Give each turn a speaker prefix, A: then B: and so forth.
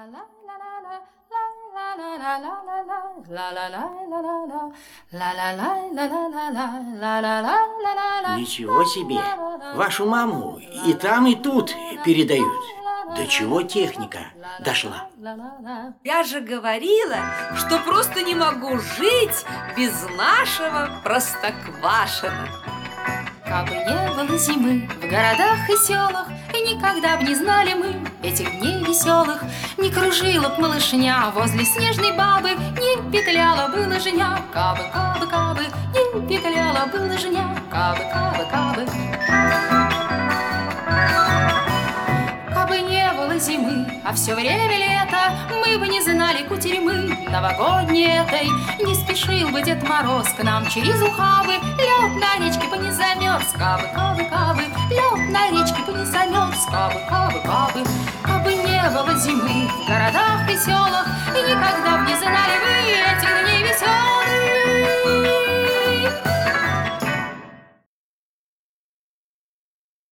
A: Ничего себе! Вашу маму и там, и тут передают. До чего техника дошла?
B: Я же говорила, что просто не могу жить без нашего Простоквашино.
C: Кабы не было зимы в городах и селах, и никогда б не знали мы этих дней веселых, не кружила б малышня возле снежной бабы, не петляла бы лыжня. Кабы, кабы, кабы, не петляла бы лыжня. Кабы, кабы, кабы. Кабы не было зимы, а все время лето, мы бы не знали кутерьмы новогодней этой. Не спешил бы Дед Мороз к нам через ухабы, лед на речке бы не замерз. Кабы, кабы, кабы, лед на речке бы не замерз. Кабы, кабы, кабы. Кабы не было зимы в городах и селах, и никогда б не знали